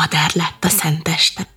madár látta szenteste.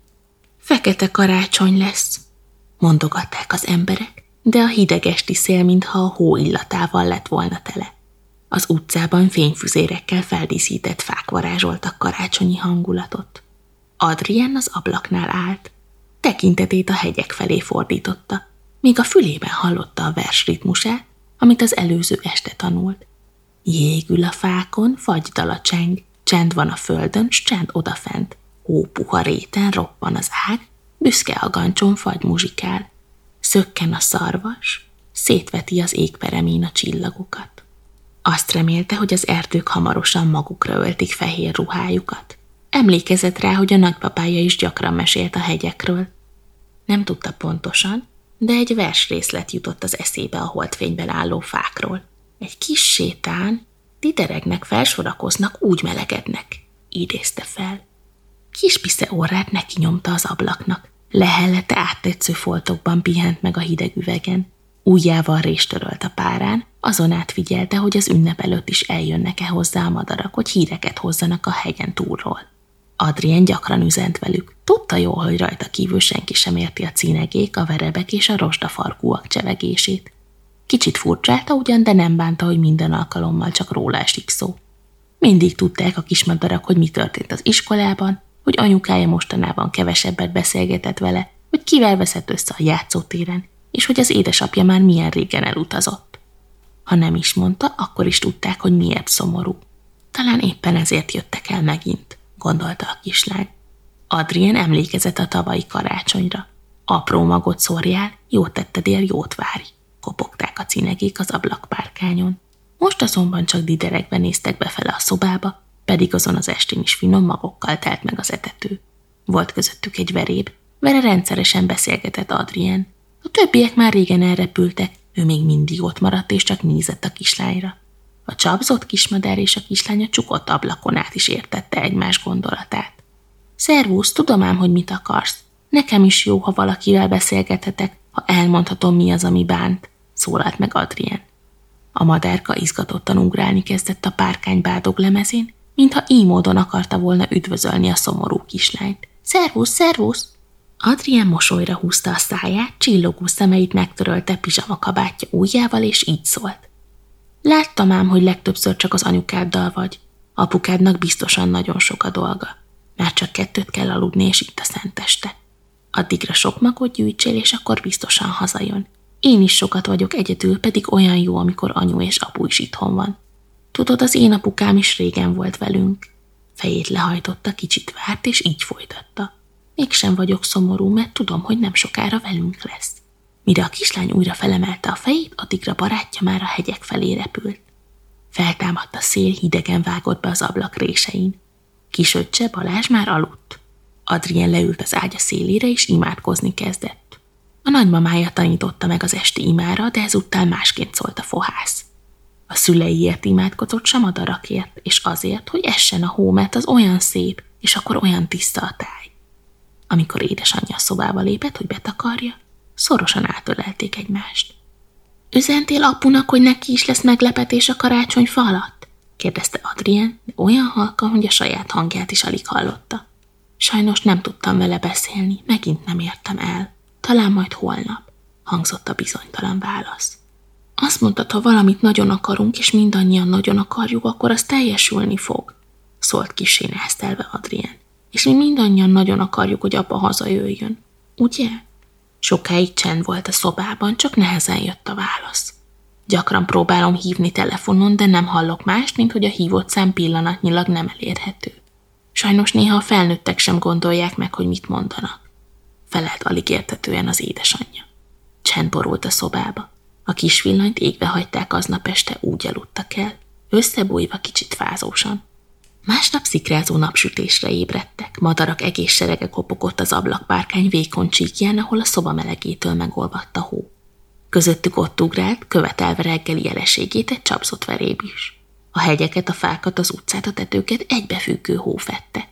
Fekete karácsony lesz, mondogatták az emberek, de a hideg esti szél mintha a hó illatával lett volna tele. Az utcában fényfüzérekkel feldíszített fák varázsoltak karácsonyi hangulatot. Adrien az ablaknál állt, tekintetét a hegyek felé fordította, míg a fülében hallotta a vers ritmusát, amit az előző este tanult. Jégül a fákon, fagydala cseng, csend van a földön, s csend odafent, hópuha réten roppan az ág, büszke a gancson fagy muzsikál. Szökken a szarvas, szétveti az égperemén a csillagokat. Azt remélte, hogy az erdők hamarosan magukra öltik fehér ruhájukat. Emlékezett rá, hogy a nagypapája is gyakran mesélt a hegyekről. Nem tudta pontosan, de egy versrészlet jutott az eszébe a holdfényben álló fákról. Egy kis sétán, dideregnek, felsorakoznak, úgy melegednek, idézte fel. Kis pisze orrát neki nyomta az ablaknak. Lehellete áttetsző foltokban pihent meg a hideg üvegen. Ujjával rést törölt a párán, azon át figyelte, hogy az ünnep előtt is eljönnek-e hozzá a madarak, hogy híreket hozzanak a hegyen túlról. Adrien gyakran üzent velük. Tudta jól, hogy rajta kívül senki sem érti a cinegék, a verebek és a rozsdafarkúak csevegését. Kicsit furcsálta ugyan, de nem bánta, hogy minden alkalommal csak róla esik szó. Mindig tudták a kismadarak, hogy mi történt az iskolában, hogy anyukája mostanában kevesebbet beszélgetett vele, hogy kivel veszett össze a játszótéren, és hogy az édesapja már milyen régen elutazott. Ha nem is mondta, akkor is tudták, hogy miért szomorú. Talán éppen ezért jöttek el megint, gondolta a kislány. Adrien emlékezett a tavalyi karácsonyra. Apró magot szórjál, jót tetted, jót várj, kopogták a cinegék az ablakpárkányon. Most azonban csak dideregve néztek befele a szobába, pedig azon az estén is finom magokkal telt meg az etető. Volt közöttük egy veréb, vele rendszeresen beszélgetett Adrien. A többiek már régen elrepültek, ő még mindig ott maradt és csak nézett a kislányra. A csapzott kismadár és a kislány a csukott ablakon át is értette egymás gondolatát. Szervusz, tudom ám, hogy mit akarsz. Nekem is jó, ha valakivel beszélgethetek, ha elmondhatom, mi az, ami bánt, szólalt meg Adrien. A madárka izgatottan ugrálni kezdett a párkány bádoglemezén, mintha így módon akarta volna üdvözölni a szomorú kislányt. Szervusz, szervusz! Adrien mosolyra húzta a száját, csillogó szemeit megtörölte pizsamakabátja ujjával, és így szólt. Láttam ám, hogy legtöbbször csak az anyukáddal vagy. Apukádnak biztosan nagyon sok a dolga. Már csak 2 kell aludni, és itt a szenteste. Addigra sok magot gyűjtsél, és akkor biztosan hazajön. Én is sokat vagyok egyedül, pedig olyan jó, amikor anyu és apu is itthon van. Tudod, az én apukám is régen volt velünk. Fejét lehajtotta, kicsit várt, és így folytatta. Mégsem vagyok szomorú, mert tudom, hogy nem sokára velünk lesz. Mire a kislány újra felemelte a fejét, addigra barátja már a hegyek felé repült. Feltámadt a szél, hidegen vágott be az ablak résein. Kisöccse Balázs már aludt. Adrien leült az ágya szélére, és imádkozni kezdett. A nagymamája tanította meg az esti imára, de ezúttal másként szólt a fohász. A szüleiért imádkozott, s a madarakért, és azért, hogy essen a hó, mert az olyan szép, és akkor olyan tiszta a táj. Amikor édesanyja a szobába lépett, hogy betakarja, szorosan átölelték egymást. Üzentél apunak, hogy neki is lesz meglepetés a karácsonyfa alatt? Kérdezte Adrien, de olyan halkan, hogy a saját hangját is alig hallotta. Sajnos nem tudtam vele beszélni, megint nem értem el. Talán majd holnap, hangzott a bizonytalan válasz. Azt mondtad, ha valamit nagyon akarunk, és mindannyian nagyon akarjuk, akkor az teljesülni fog, szólt kissé neheztelve Adrien. És mi mindannyian nagyon akarjuk, hogy apa hazajöjjön. Ugye? Sokáig csend volt a szobában, csak nehezen jött a válasz. Gyakran próbálom hívni telefonon, de nem hallok mást, mint hogy a hívott szám pillanatnyilag nem elérhető. Sajnos néha a felnőttek sem gondolják meg, hogy mit mondanak. Felelt alig érthetően az édesanyja. Csend borult a szobába. A kis villanyt égve hagyták aznap este, úgy aludtak el, összebújva kicsit fázósan. Másnap szikrázó napsütésre ébredtek, madarak egész serege kopogott az ablakpárkány vékony csíkján, ahol a szoba melegétől megolvadt a hó. Közöttük ott ugrált, követelve reggeli jeleségét egy csapszott veréb is. A hegyeket, a fákat, az utcát, a tetőket egybefüggő hó fedte.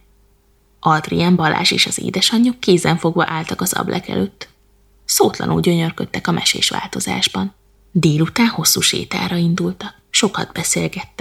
Adrien, Balázs és az édesanyjuk kézenfogva álltak az ablak előtt. Szótlanul gyönyörködtek a mesés változásban. Délután hosszú sétára indultak, sokat beszélgettek.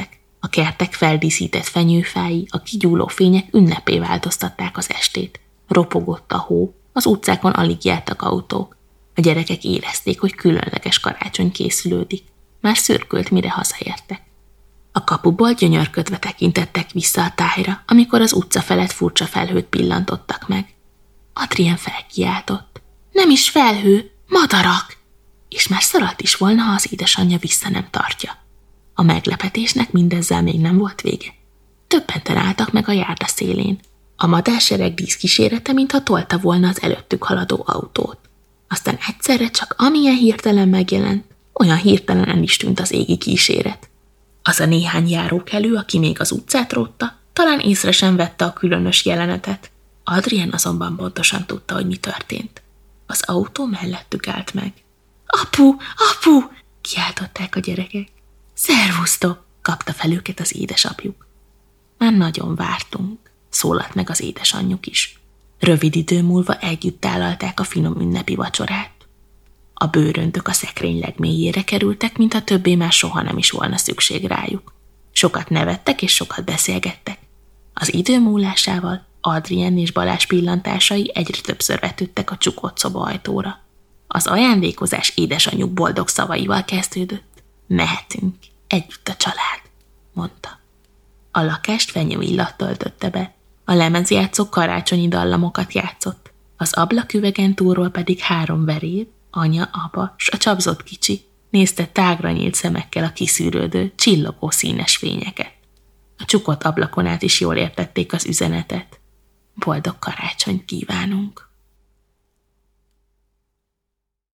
A kertek feldíszített fenyőfái, a kigyúló fények ünnepé változtatták az estét. Ropogott a hó, az utcákon alig jártak autók. A gyerekek érezték, hogy különleges karácsony készülődik. Már szürkült, mire hazaértek. A kapuból gyönyörködve tekintettek vissza a tájra, amikor az utca felett furcsa felhőt pillantottak meg. Adrien felkiáltott. Nem is felhő, madarak! És már szaradt is volna, ha az édesanyja vissza nem tartja. A meglepetésnek mindezzel még nem volt vége. Többenten álltak meg a járda szélén. A madársereg díszkísérete, mintha tolta volna az előttük haladó autót. Aztán egyszerre csak amilyen hirtelen megjelent, olyan hirtelen el is tűnt az égi kíséret. Az a néhány járókelő, aki még az utcát rótta, talán észre sem vette a különös jelenetet. Adrien azonban pontosan tudta, hogy mi történt. Az autó mellettük állt meg. Apu, apu! Kiáltották a gyerekek. Szervusztok! Kapta fel őket az édesapjuk. Már nagyon vártunk, szólalt meg az édesanyjuk is. Rövid idő múlva együtt tálalták a finom ünnepi vacsorát. A bőröntök a szekrény legmélyére kerültek, mintha többé már soha nem is volna szükség rájuk. Sokat nevettek és sokat beszélgettek. Az idő múlásával Adrien és Balázs pillantásai egyre többször vetődtek a csukott szoba ajtóra. Az ajándékozás édesanyjuk boldog szavaival kezdődött. Mehetünk, együtt a család, mondta. A lakást fenyőillat töltötte be. A lemezjátszó karácsonyi dallamokat játszott. Az ablaküvegen túlról pedig 3 veréb, anya, apa s a csapzott kicsi nézte tágra nyílt szemekkel a kiszűrődő, csillogó színes fényeket. A csukott ablakon át is jól értették az üzenetet. Boldog karácsonyt kívánunk!